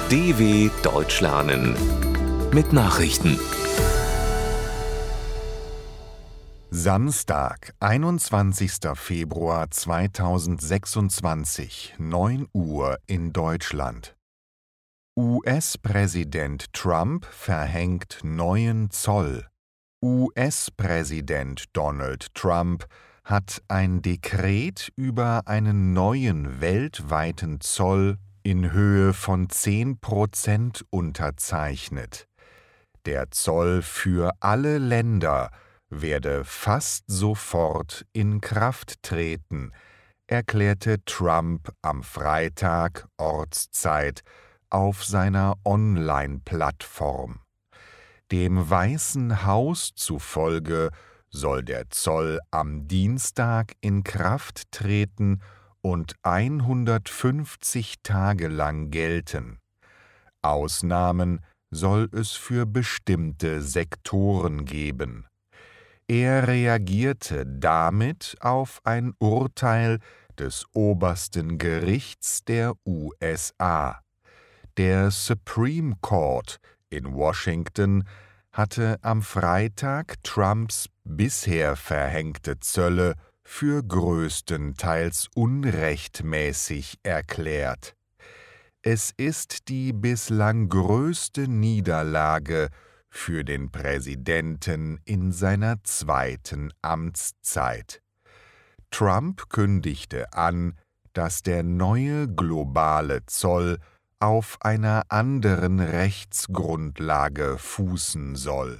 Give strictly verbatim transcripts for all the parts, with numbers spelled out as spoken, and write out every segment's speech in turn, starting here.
D W Deutsch lernen mit Nachrichten. Samstag, einundzwanzigster Februar zweitausendsechsundzwanzig, neun Uhr in Deutschland. U S-Präsident Trump verhängt neuen Zoll. U S-Präsident Donald Trump hat ein Dekret über einen neuen weltweiten Zoll in Höhe von zehn Prozent unterzeichnet. Der Zoll für alle Länder werde fast sofort in Kraft treten, erklärte Trump am Freitag Ortszeit auf seiner Online-Plattform. Dem Weißen Haus zufolge soll der Zoll am Dienstag in Kraft treten und hundertfünfzig Tage lang gelten. Ausnahmen soll es für bestimmte Sektoren geben. Er reagierte damit auf ein Urteil des obersten Gerichts der U S A. Der Supreme Court in Washington hatte am Freitag Trumps bisher verhängte Zölle für größtenteils unrechtmäßig erklärt. Es ist die bislang größte Niederlage für den Präsidenten in seiner zweiten Amtszeit. Trump kündigte an, dass der neue globale Zoll auf einer anderen Rechtsgrundlage fußen soll.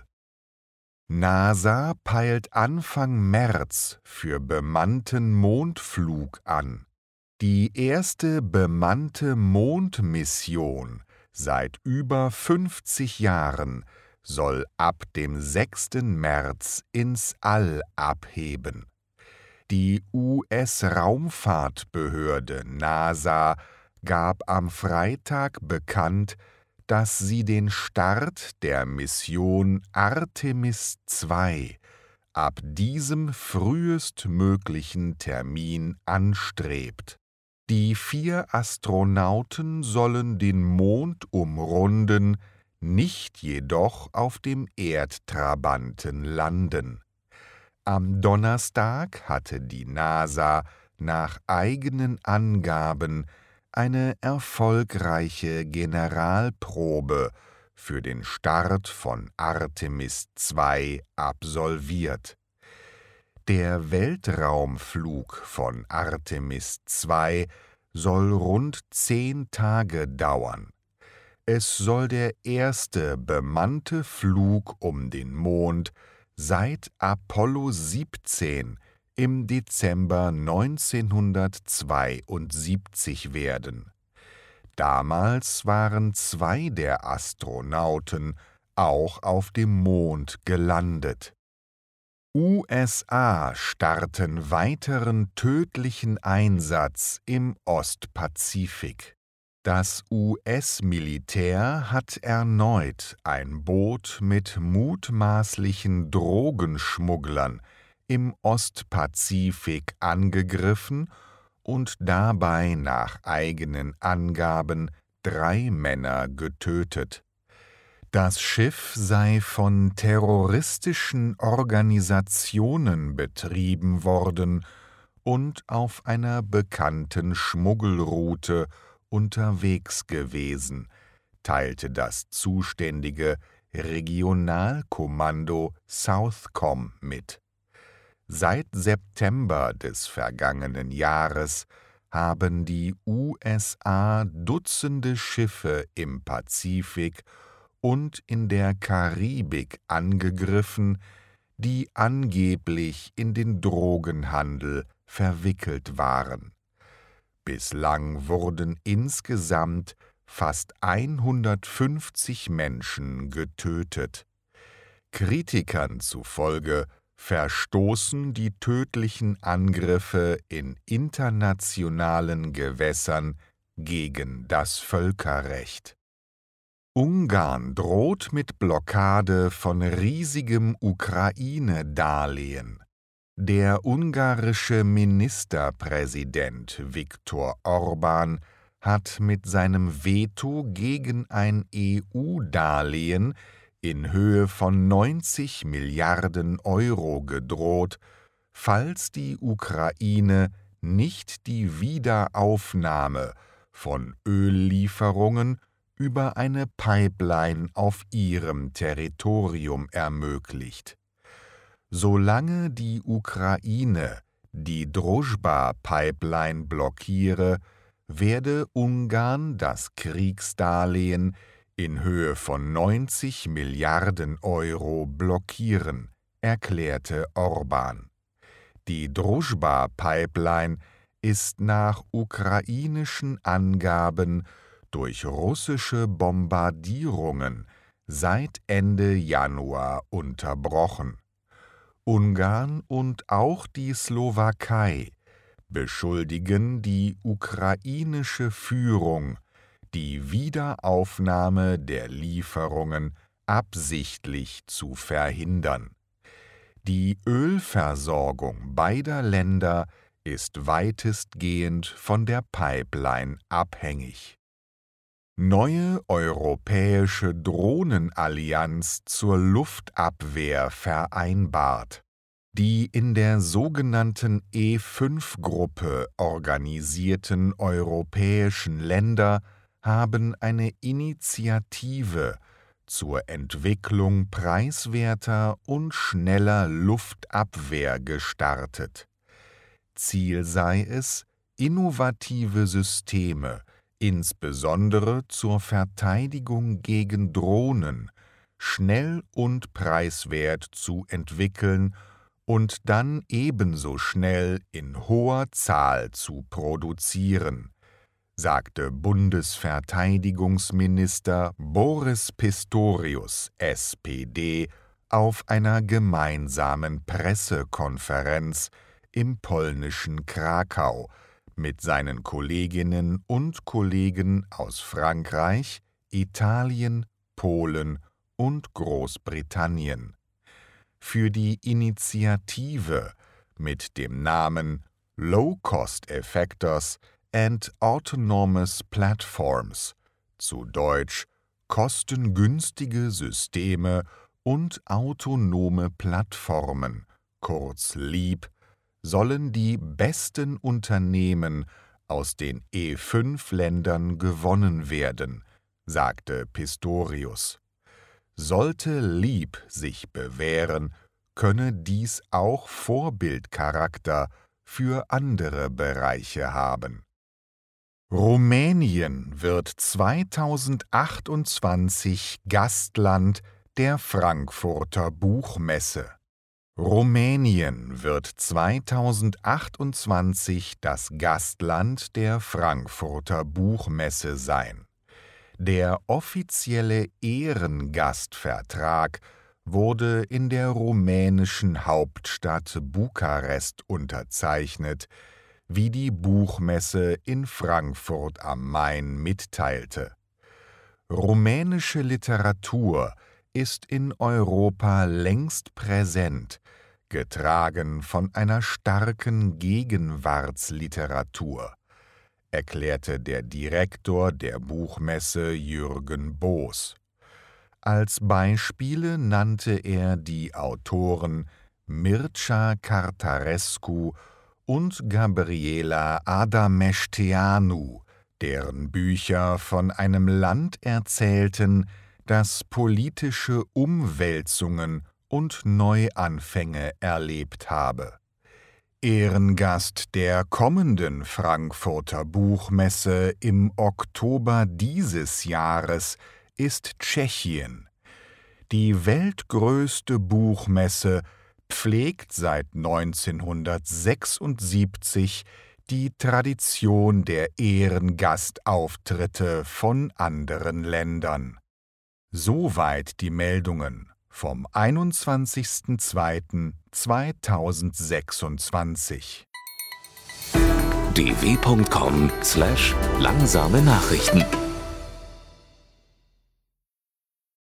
NASA peilt Anfang März für bemannten Mondflug an. Die erste bemannte Mondmission seit über fünfzig Jahren soll ab dem sechsten März ins All abheben. Die U S-Raumfahrtbehörde NASA gab am Freitag bekannt, dass sie den Start der Mission Artemis zwei ab diesem frühestmöglichen Termin anstrebt. Die vier Astronauten sollen den Mond umrunden, nicht jedoch auf dem Erdtrabanten landen. Am Donnerstag hatte die NASA nach eigenen Angaben eine erfolgreiche Generalprobe für den Start von Artemis zwei absolviert. Der Weltraumflug von Artemis zwei soll rund zehn Tage dauern. Es soll der erste bemannte Flug um den Mond seit Apollo siebzehn im Dezember neunzehnhundertzweiundsiebzig werden. Damals waren zwei der Astronauten auch auf dem Mond gelandet. U S A starten weiteren tödlichen Einsatz im Ostpazifik. Das U S-Militär hat erneut ein Boot mit mutmaßlichen Drogenschmugglern im Ostpazifik angegriffen und dabei nach eigenen Angaben drei Männer getötet. Das Schiff sei von terroristischen Organisationen betrieben worden und auf einer bekannten Schmuggelroute unterwegs gewesen, teilte das zuständige Regionalkommando Southcom mit. Seit September des vergangenen Jahres haben die U S A Dutzende Schiffe im Pazifik und in der Karibik angegriffen, die angeblich in den Drogenhandel verwickelt waren. Bislang wurden insgesamt fast hundertfünfzig Menschen getötet. Kritikern zufolge verstoßen die tödlichen Angriffe in internationalen Gewässern gegen das Völkerrecht. Ungarn droht mit Blockade von riesigem Ukraine-Darlehen. Der ungarische Ministerpräsident Viktor Orbán hat mit seinem Veto gegen ein E U-Darlehen in Höhe von neunzig Milliarden Euro gedroht, falls die Ukraine nicht die Wiederaufnahme von Öllieferungen über eine Pipeline auf ihrem Territorium ermöglicht. Solange die Ukraine die Družba-Pipeline blockiere, werde Ungarn das Kriegsdarlehen in Höhe von neunzig Milliarden Euro blockieren, erklärte Orbán. Die Družba-Pipeline ist nach ukrainischen Angaben durch russische Bombardierungen seit Ende Januar unterbrochen. Ungarn und auch die Slowakei beschuldigen die ukrainische Führung, die Wiederaufnahme der Lieferungen absichtlich zu verhindern. Die Ölversorgung beider Länder ist weitestgehend von der Pipeline abhängig. Neue europäische Drohnenallianz zur Luftabwehr vereinbart. Die in der sogenannten E fünf Gruppe organisierten europäischen Länder haben eine Initiative zur Entwicklung preiswerter und schneller Luftabwehr gestartet. Ziel sei es, innovative Systeme, insbesondere zur Verteidigung gegen Drohnen, schnell und preiswert zu entwickeln und dann ebenso schnell in hoher Zahl zu produzieren, sagte Bundesverteidigungsminister Boris Pistorius, S P D, auf einer gemeinsamen Pressekonferenz im polnischen Krakau mit seinen Kolleginnen und Kollegen aus Frankreich, Italien, Polen und Großbritannien. Für die Initiative mit dem Namen Low-Cost Effectors and Autonomous Platforms, zu Deutsch kostengünstige Systeme und autonome Plattformen, kurz LEAP, sollen die besten Unternehmen aus den E fünf Ländern gewonnen werden, sagte Pistorius. Sollte LEAP sich bewähren, könne dies auch Vorbildcharakter für andere Bereiche haben. Rumänien wird zweitausendachtundzwanzig Gastland der Frankfurter Buchmesse. Rumänien wird zweitausendachtundzwanzig das Gastland der Frankfurter Buchmesse sein. Der offizielle Ehrengastvertrag wurde in der rumänischen Hauptstadt Bukarest unterzeichnet, wie die Buchmesse in Frankfurt am Main mitteilte. Rumänische Literatur ist in Europa längst präsent, getragen von einer starken Gegenwartsliteratur, erklärte der Direktor der Buchmesse Jürgen Boos. Als Beispiele nannte er die Autoren Mircea Cartarescu und Gabriela Adameșteanu, deren Bücher von einem Land erzählten, das politische Umwälzungen und Neuanfänge erlebt habe. Ehrengast der kommenden Frankfurter Buchmesse im Oktober dieses Jahres ist Tschechien. Die weltgrößte Buchmesse pflegt seit neunzehnhundertsechsundsiebzig die Tradition der Ehrengastauftritte von anderen Ländern. Soweit die Meldungen vom einundzwanzigsten zweiten zweitausendsechsundzwanzig. d w punkt com slash langsame Nachrichten